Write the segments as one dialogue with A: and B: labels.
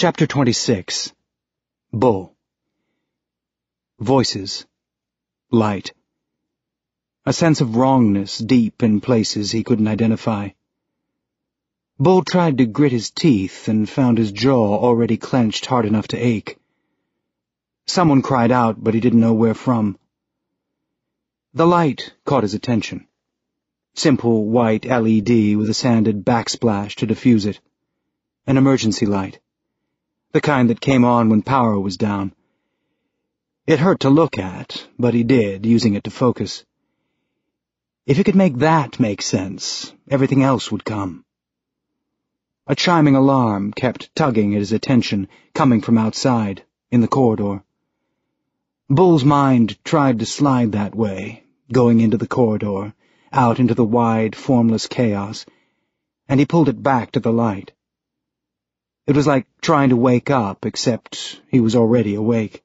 A: Chapter 26. Bull. Voices. Light. A sense of wrongness deep in places he couldn't identify. Bull tried to grit his teeth and found his jaw already clenched hard enough to ache. Someone cried out, but he didn't know where from. The light caught his attention. Simple white LED with a sanded backsplash to diffuse it. An emergency light. The kind that came on when power was down. It hurt to look at, but he did, using it to focus. If he could make that make sense, everything else would come. A chiming alarm kept tugging at his attention, coming from outside, in the corridor. Bull's mind tried to slide that way, going into the corridor, out into the wide, formless chaos, and he pulled it back to the light. It was like trying to wake up, except he was already awake.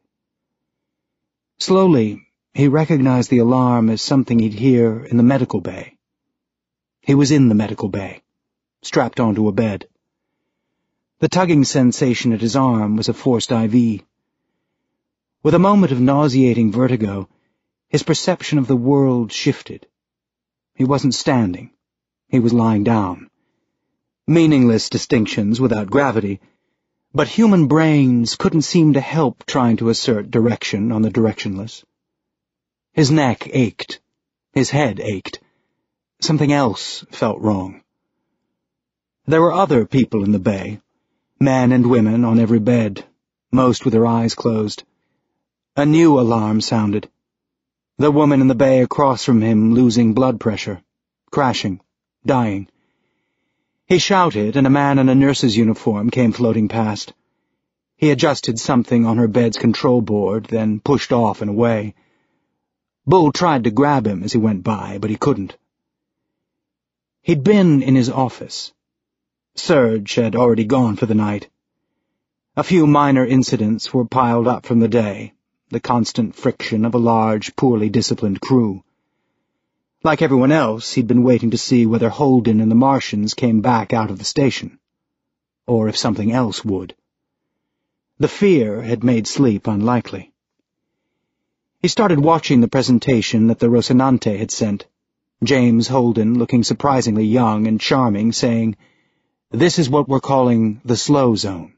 A: Slowly, he recognized the alarm as something he'd hear in the medical bay. He was in the medical bay, strapped onto a bed. The tugging sensation at his arm was a forced IV. With a moment of nauseating vertigo, his perception of the world shifted. He wasn't standing. He was lying down. Meaningless distinctions without gravity, but human brains couldn't seem to help trying to assert direction on the directionless. His neck ached. His head ached. Something else felt wrong. There were other people in the bay, men and women on every bed, most with their eyes closed. A new alarm sounded. The woman in the bay across from him losing blood pressure, crashing, dying. He shouted, and a man in a nurse's uniform came floating past. He adjusted something on her bed's control board, then pushed off and away. Bull tried to grab him as he went by, but he couldn't. He'd been in his office. Serge had already gone for the night. A few minor incidents were piled up from the day, the constant friction of a large, poorly disciplined crew. Like everyone else, he'd been waiting to see whether Holden and the Martians came back out of the station, or if something else would. The fear had made sleep unlikely. He started watching the presentation that the Rocinante had sent, James Holden looking surprisingly young and charming, saying, "This is what we're calling the slow zone."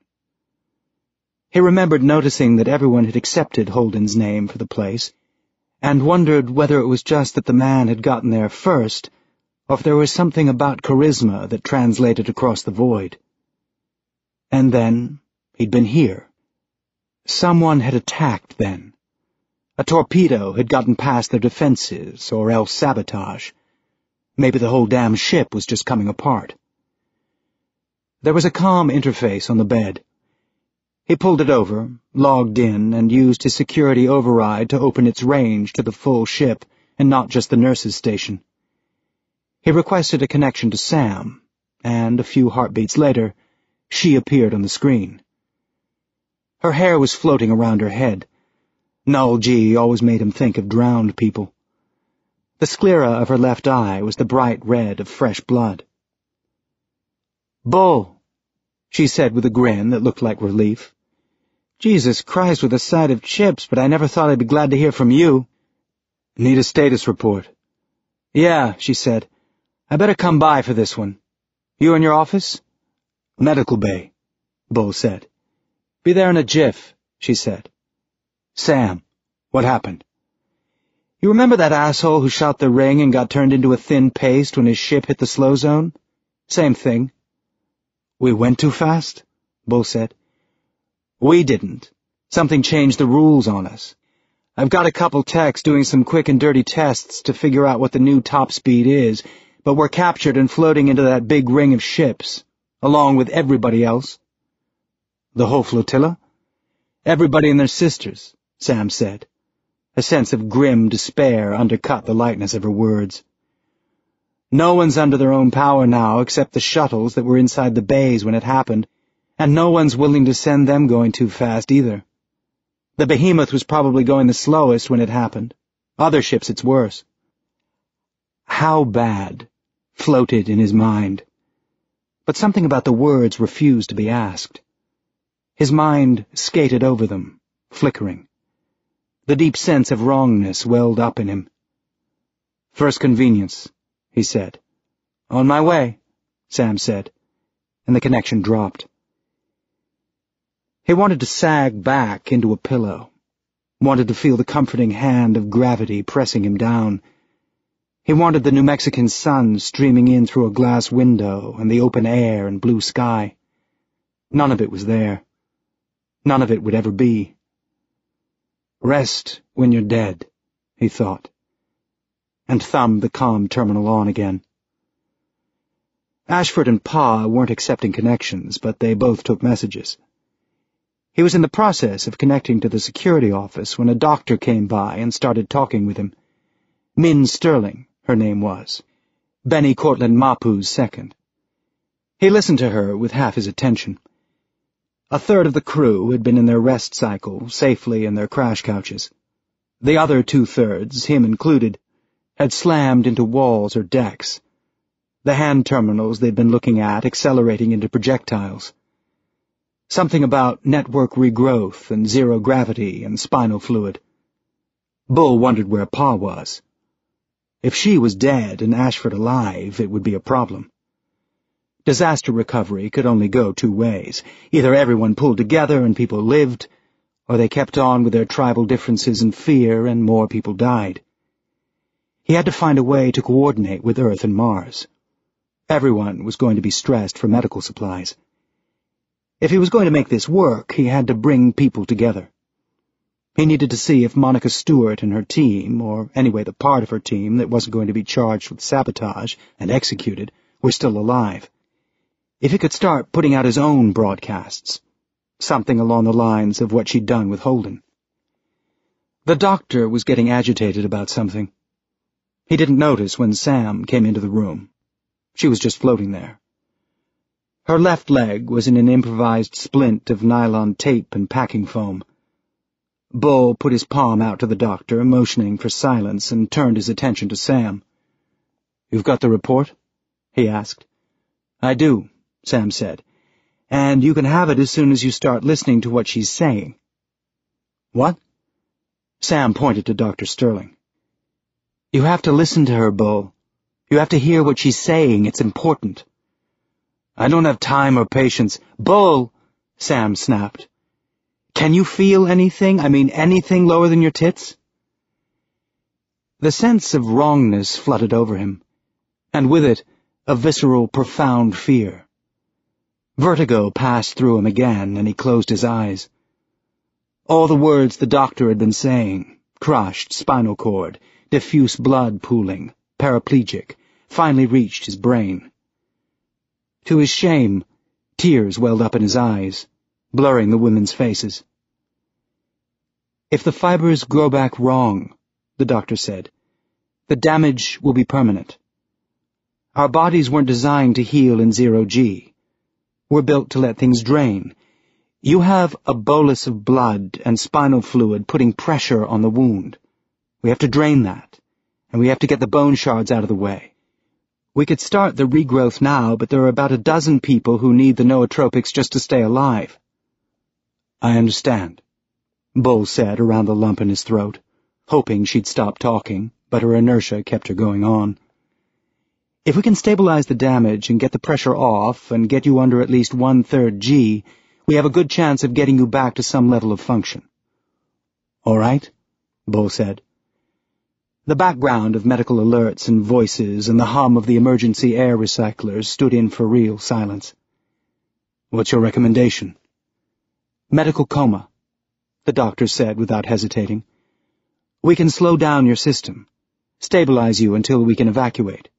A: He remembered noticing that everyone had accepted Holden's name for the place, and wondered whether it was just that the man had gotten there first, or if there was something about charisma that translated across the void. And then, he'd been here. Someone had attacked then. A torpedo had gotten past their defenses, or else sabotage. Maybe the whole damn ship was just coming apart. There was a comm interface on the bed. He pulled it over, logged in, and used his security override to open its range to the full ship and not just the nurse's station. He requested a connection to Sam, and a few heartbeats later, she appeared on the screen. Her hair was floating around her head. Null G always made him think of drowned people. The sclera of her left eye was the bright red of fresh blood. "Bull," she said with a grin that looked like relief. "Jesus Christ with a side of chips, but I never thought I'd be glad to hear from you." "Need a status report?" "Yeah," she said. "I better come by for this one. You in your office?" "Medical bay," Bull said. "Be there in a jiff," she said. "Sam, what happened?" "You remember that asshole who shot the ring and got turned into a thin paste when his ship hit the slow zone? Same thing." "We went too fast?" Bull said. "We didn't. Something changed the rules on us. I've got a couple techs doing some quick and dirty tests to figure out what the new top speed is, but we're captured and floating into that big ring of ships, along with everybody else." "The whole flotilla?" "Everybody and their sisters," Sam said. A sense of grim despair undercut the lightness of her words. "No one's under their own power now except the shuttles that were inside the bays when it happened, and no one's willing to send them going too fast either. The Behemoth was probably going the slowest when it happened. Other ships it's worse." "How bad?" floated in his mind. But something about the words refused to be asked. His mind skated over them, flickering. The deep sense of wrongness welled up in him. "First convenience," he said. "On my way," Sam said, and the connection dropped. He wanted to sag back into a pillow, wanted to feel the comforting hand of gravity pressing him down. He wanted the New Mexican sun streaming in through a glass window and the open air and blue sky. None of it was there. None of it would ever be. "Rest when you're dead," he thought, and thumbed the comm terminal on again. Ashford and Pa weren't accepting connections, but they both took messages. He was in the process of connecting to the security office when a doctor came by and started talking with him. Min Sterling, her name was. Benny Cortland Mapu's second. He listened to her with half his attention. A third of the crew had been in their rest cycle, safely in their crash couches. The other two-thirds, him included, had slammed into walls or decks, the hand terminals they'd been looking at accelerating into projectiles. Something about network regrowth and zero gravity and spinal fluid. Bull wondered where Pa was. If she was dead and Ashford alive, it would be a problem. Disaster recovery could only go two ways. Either everyone pulled together and people lived, or they kept on with their tribal differences and fear and more people died. He had to find a way to coordinate with Earth and Mars. Everyone was going to be stressed for medical supplies. If he was going to make this work, he had to bring people together. He needed to see if Monica Stewart and her team, or anyway the part of her team that wasn't going to be charged with sabotage and executed, were still alive. If he could start putting out his own broadcasts, something along the lines of what she'd done with Holden. The doctor was getting agitated about something. He didn't notice when Sam came into the room. She was just floating there. Her left leg was in an improvised splint of nylon tape and packing foam. Bull put his palm out to the doctor, motioning for silence, and turned his attention to Sam. "You've got the report?" he asked. "I do," Sam said, "and you can have it as soon as you start listening to what she's saying." "What?" Sam pointed to Dr. Sterling. "You have to listen to her, Bull. You have to hear what she's saying. It's important." "I don't have time or patience." "Bull!" Sam snapped. "Can you feel anything? I mean, anything lower than your tits?" The sense of wrongness flooded over him, and with it, a visceral, profound fear. Vertigo passed through him again, and he closed his eyes. All the words the doctor had been saying, crushed spinal cord, diffuse blood pooling, paraplegic, finally reached his brain. To his shame, tears welled up in his eyes, blurring the women's faces. "If the fibers grow back wrong," the doctor said, "the damage will be permanent. Our bodies weren't designed to heal in zero-G. We're built to let things drain. You have a bolus of blood and spinal fluid putting pressure on the wound. We have to drain that, and we have to get the bone shards out of the way. We could start the regrowth now, but there are about a dozen people who need the nootropics just to stay alive." "I understand," Bull said around the lump in his throat, hoping she'd stop talking, but her inertia kept her going on. "If we can stabilize the damage and get the pressure off and get you under at least 1/3 G, we have a good chance of getting you back to some level of function." "All right," Bull said. The background of medical alerts and voices and the hum of the emergency air recyclers stood in for real silence. "What's your recommendation?" "Medical coma," the doctor said without hesitating. "We can slow down your system, stabilize you until we can evacuate."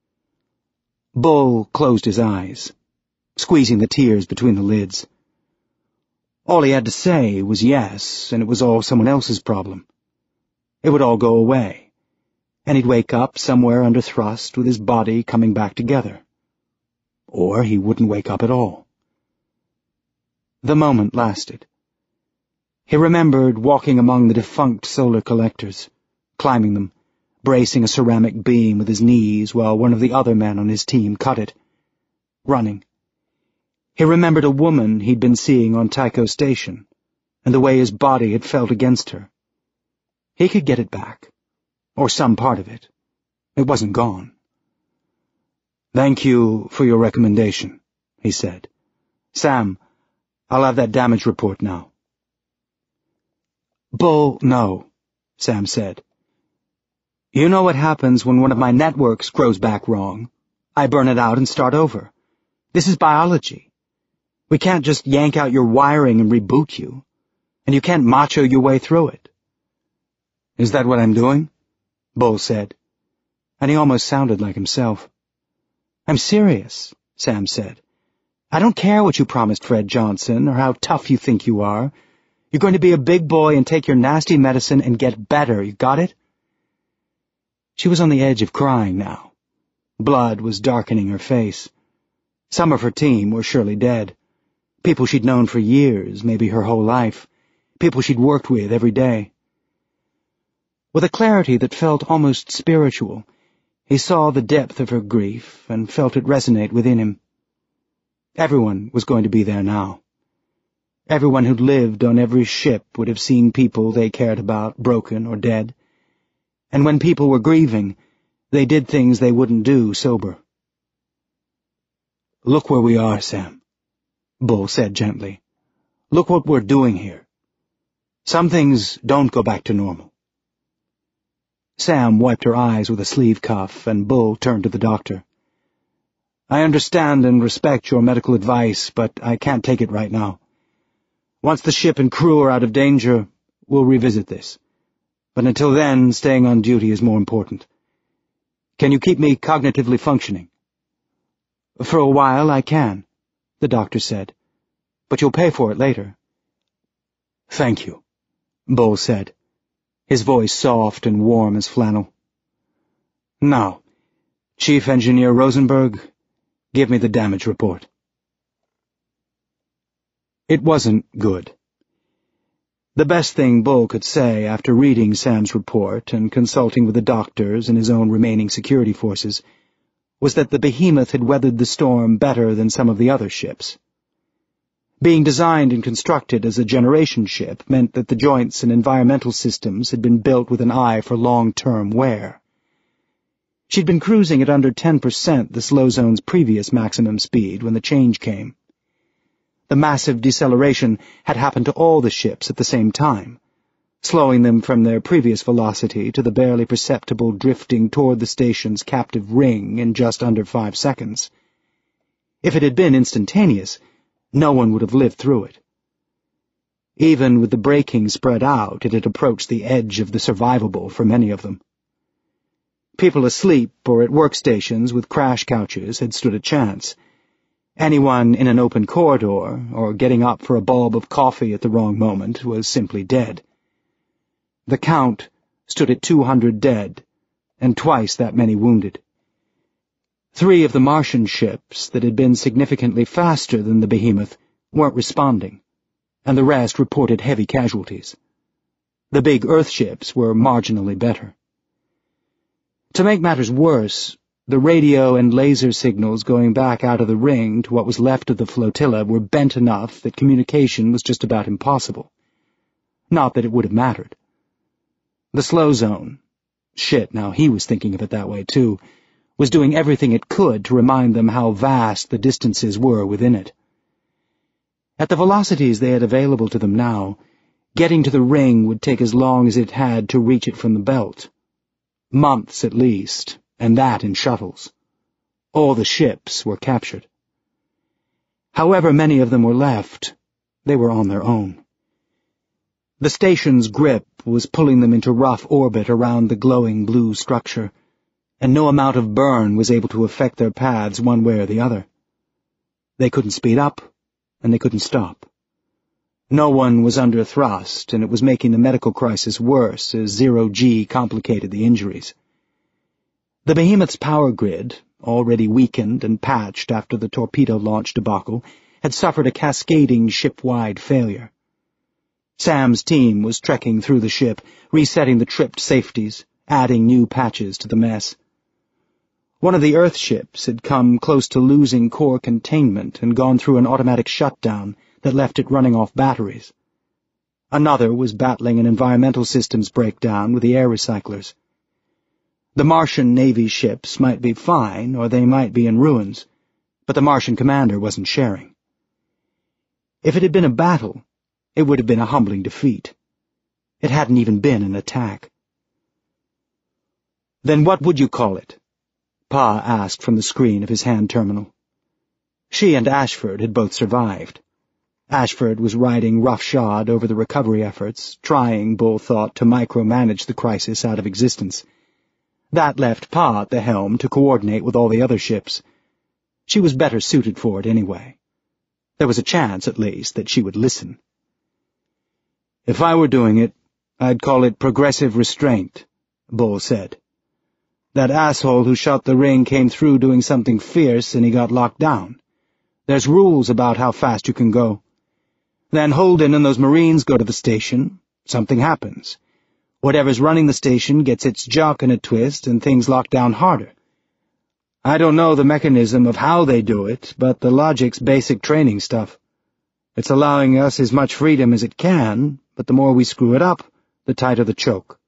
A: Bull closed his eyes, squeezing the tears between the lids. All he had to say was yes, and it was all someone else's problem. It would all go away, and he'd wake up somewhere under thrust with his body coming back together. Or he wouldn't wake up at all. The moment lasted. He remembered walking among the defunct solar collectors, climbing them, bracing a ceramic beam with his knees while one of the other men on his team cut it. Running. He remembered a woman he'd been seeing on Tycho Station, and the way his body had felt against her. He could get it back, or some part of it. It wasn't gone. "Thank you for your recommendation," he said. "Sam, I'll have that damage report now." "Bull, no," Sam said. "You know what happens when one of my networks grows back wrong. I burn it out and start over. This is biology. We can't just yank out your wiring and reboot you, and you can't macho your way through it." "Is that what I'm doing?" Bull said, and he almost sounded like himself. "I'm serious," Sam said. "I don't care what you promised Fred Johnson or how tough you think you are. You're going to be a big boy and take your nasty medicine and get better, you got it?" She was on the edge of crying now. Blood was darkening her face. Some of her team were surely dead. People she'd known for years, maybe her whole life. People she'd worked with every day. With a clarity that felt almost spiritual, he saw the depth of her grief and felt it resonate within him. Everyone was going to be there now. Everyone who'd lived on every ship would have seen people they cared about broken or dead. And when people were grieving, they did things they wouldn't do sober. "Look where we are, Sam," Bull said gently. "Look what we're doing here. Some things don't go back to normal." Sam wiped her eyes with a sleeve cuff, and Bull turned to the doctor. "I understand and respect your medical advice, but I can't take it right now. Once the ship and crew are out of danger, we'll revisit this. But until then, staying on duty is more important. Can you keep me cognitively functioning?" "For a while I can," the doctor said. "But you'll pay for it later." "Thank you," Bull said, his voice soft and warm as flannel. "Now, Chief Engineer Rosenberg, give me the damage report." It wasn't good. The best thing Bull could say after reading Sam's report and consulting with the doctors and his own remaining security forces was that the Behemoth had weathered the storm better than some of the other ships. Being designed and constructed as a generation ship meant that the joints and environmental systems had been built with an eye for long-term wear. She'd been cruising at under 10% the slow zone's previous maximum speed when the change came. The massive deceleration had happened to all the ships at the same time, slowing them from their previous velocity to the barely perceptible drifting toward the station's captive ring in just under 5 seconds. If it had been instantaneous, no one would have lived through it. Even with the braking spread out, it had approached the edge of the survivable for many of them. People asleep or at workstations with crash couches had stood a chance. Anyone in an open corridor, or getting up for a bulb of coffee at the wrong moment, was simply dead. The count stood at 200 dead, and twice that many wounded. 3 of the Martian ships that had been significantly faster than the Behemoth weren't responding, and the rest reported heavy casualties. The big Earth ships were marginally better. To make matters worse, the radio and laser signals going back out of the ring to what was left of the flotilla were bent enough that communication was just about impossible. Not that it would have mattered. The slow zone, shit, now he was thinking of it that way too, was doing everything it could to remind them how vast the distances were within it. At the velocities they had available to them now, getting to the ring would take as long as it had to reach it from the belt. Months at least, and that in shuttles. All the ships were captured. However many of them were left, they were on their own. The station's grip was pulling them into rough orbit around the glowing blue structure, and no amount of burn was able to affect their paths one way or the other. They couldn't speed up, and they couldn't stop. No one was under thrust, and it was making the medical crisis worse as Zero-G complicated the injuries. The Behemoth's power grid, already weakened and patched after the torpedo launch debacle, had suffered a cascading ship-wide failure. Sam's team was trekking through the ship, resetting the tripped safeties, adding new patches to the mess. One of the Earth ships had come close to losing core containment and gone through an automatic shutdown that left it running off batteries. Another was battling an environmental systems breakdown with the air recyclers. The Martian Navy ships might be fine, or they might be in ruins, but the Martian commander wasn't sharing. If it had been a battle, it would have been a humbling defeat. It hadn't even been an attack. "Then what would you call it?" Pa asked from the screen of his hand terminal. She and Ashford had both survived. Ashford was riding roughshod over the recovery efforts, trying, Bull thought, to micromanage the crisis out of existence. That left Pa at the helm to coordinate with all the other ships. She was better suited for it anyway. There was a chance, at least, that she would listen. "If I were doing it, I'd call it progressive restraint," Bull said. "That asshole who shot the ring came through doing something fierce and he got locked down. There's rules about how fast you can go. Then Holden and those Marines go to the station. Something happens. Whatever's running the station gets its jock in a twist and things lock down harder. I don't know the mechanism of how they do it, but the logic's basic training stuff. It's allowing us as much freedom as it can, but the more we screw it up, the tighter the choke."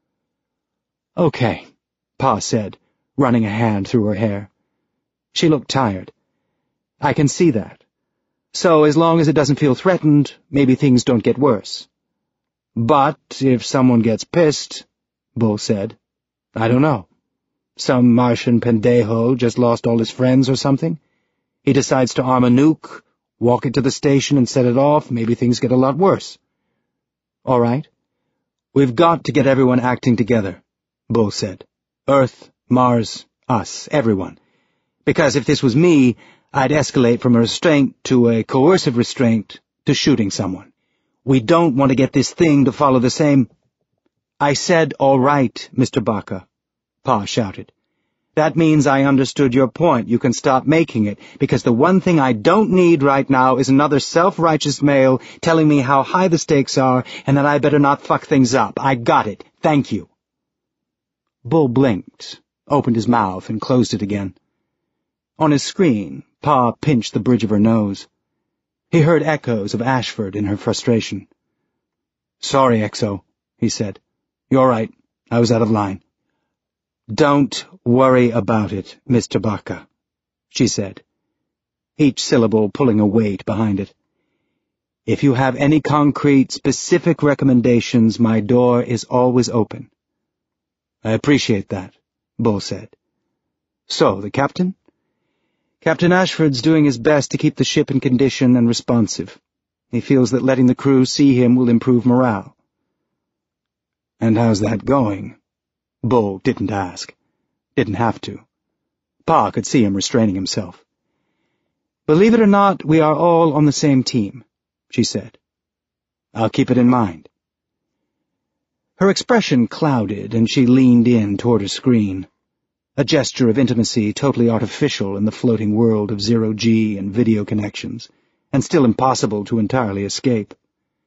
A: "Okay," Pa said, running a hand through her hair. She looked tired. "I can see that. So as long as it doesn't feel threatened, maybe things don't get worse. But if someone gets pissed," Bull said, "I don't know. Some Martian pendejo just lost all his friends or something. He decides to arm a nuke, walk it to the station and set it off, maybe things get a lot worse." "All right. We've got to get everyone acting together," Bull said. "Earth, Mars, us, everyone. Because if this was me, I'd escalate from a restraint to a coercive restraint to shooting someone. We don't want to get this thing to follow the same—" "I said all right, Mr. Baca," Pa shouted. "That means I understood your point. You can stop making it, because the one thing I don't need right now is another self-righteous male telling me how high the stakes are and that I better not fuck things up. I got it. Thank you." Bull blinked, opened his mouth, and closed it again. On his screen, Pa pinched the bridge of her nose. He heard echoes of Ashford in her frustration. "Sorry, Exo," he said. "You're right. I was out of line." "Don't worry about it, Mr. Baca," she said, each syllable pulling a weight behind it. "If you have any concrete, specific recommendations, my door is always open." "I appreciate that," Bull said. "So, the captain?" "Captain Ashford's doing his best to keep the ship in condition and responsive. He feels that letting the crew see him will improve morale." "And how's that going?" Bull didn't ask. Didn't have to. Pa could see him restraining himself. "Believe it or not, we are all on the same team," she said. "I'll keep it in mind." Her expression clouded, and she leaned in toward her screen, a gesture of intimacy totally artificial in the floating world of zero-G and video connections, and still impossible to entirely escape.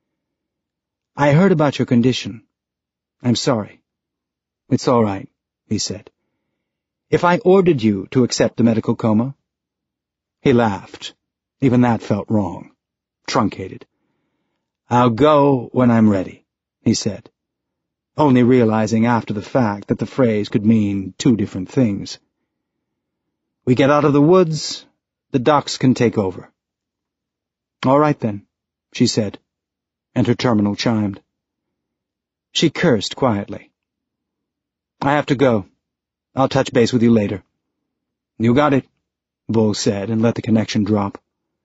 A: "I heard about your condition. I'm sorry." "It's all right," he said. "If I ordered you to accept the medical coma?" He laughed. Even that felt wrong. Truncated. "I'll go when I'm ready," he said, only realizing after the fact that the phrase could mean two different things. "We get out of the woods, the docs can take over." "All right, then," she said, and her terminal chimed. She cursed quietly. "I have to go. I'll touch base with you later." "You got it," Bull said, and let the connection drop.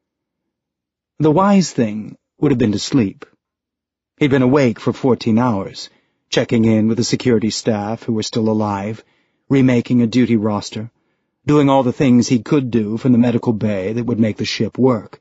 A: The wise thing would have been to sleep. He'd been awake for 14 hours, checking in with the security staff who were still alive, remaking a duty roster, doing all the things he could do from the medical bay that would make the ship work.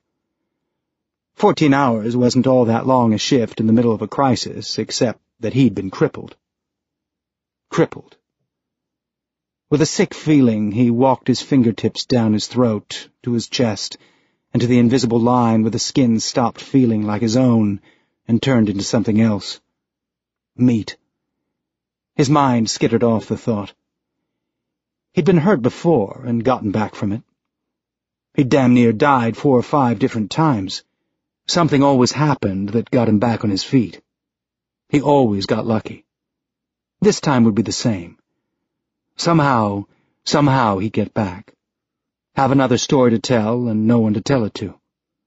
A: 14 hours wasn't all that long a shift in the middle of a crisis, except that he'd been crippled. Crippled. With a sick feeling, he walked his fingertips down his throat, to his chest, and to the invisible line where the skin stopped feeling like his own and turned into something else. Meat. His mind skittered off the thought. He'd been hurt before and gotten back from it. He'd damn near died 4 or 5 different times. Something always happened that got him back on his feet. He always got lucky. This time would be the same. Somehow he'd get back. Have another story to tell and no one to tell it to.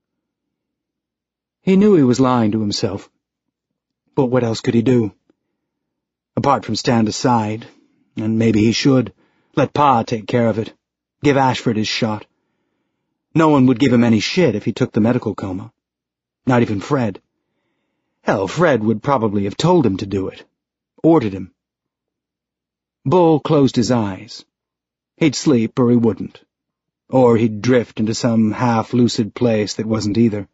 A: He knew he was lying to himself. But what else could he do? Apart from stand aside, and maybe he should, let Pa take care of it, give Ashford his shot. No one would give him any shit if he took the medical coma. Not even Fred. Hell, Fred would probably have told him to do it. Ordered him. Bull closed his eyes. He'd sleep or he wouldn't. Or he'd drift into some half-lucid place that wasn't either.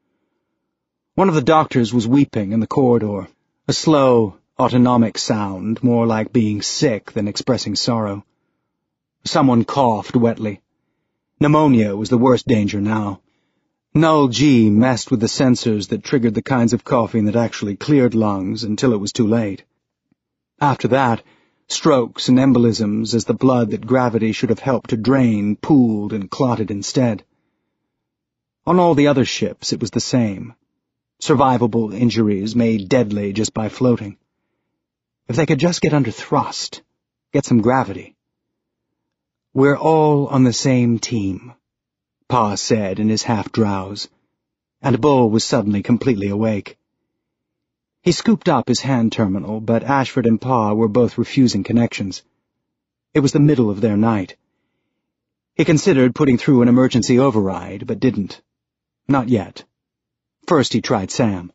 A: One of the doctors was weeping in the corridor, a slow, autonomic sound, more like being sick than expressing sorrow. Someone coughed wetly. Pneumonia was the worst danger now. Null G messed with the sensors that triggered the kinds of coughing that actually cleared lungs until it was too late. After that, strokes and embolisms as the blood that gravity should have helped to drain pooled and clotted instead. On all the other ships it was the same. Survivable injuries made deadly just by floating. If they could just get under thrust, get some gravity. "We're all on the same team," Pa said in his half-drowse, and Bull was suddenly completely awake. He scooped up his hand terminal, but Ashford and Pa were both refusing connections. It was the middle of their night. He considered putting through an emergency override, but didn't. Not yet. First he tried Sam.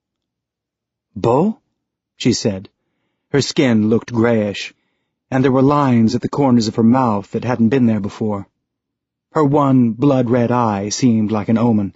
A: "Bull?" she said. Her skin looked grayish, and there were lines at the corners of her mouth that hadn't been there before. Her one blood-red eye seemed like an omen.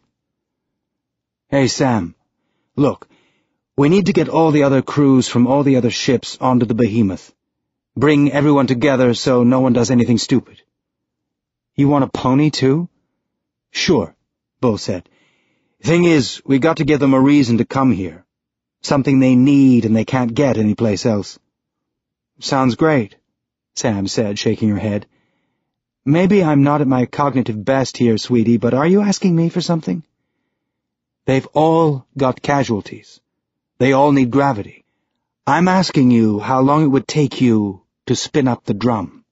A: "Hey, Sam. Look, we need to get all the other crews from all the other ships onto the Behemoth. Bring everyone together so no one does anything stupid." "You want a pony, too?" "Sure," Bull said. "Thing is, we got to give them a reason to come here. Something they need and they can't get anyplace else." "Sounds great," Sam said, shaking her head. "Maybe I'm not at my cognitive best here, sweetie, but are you asking me for something?" "They've all got casualties. They all need gravity. I'm asking you how long it would take you to spin up the drum."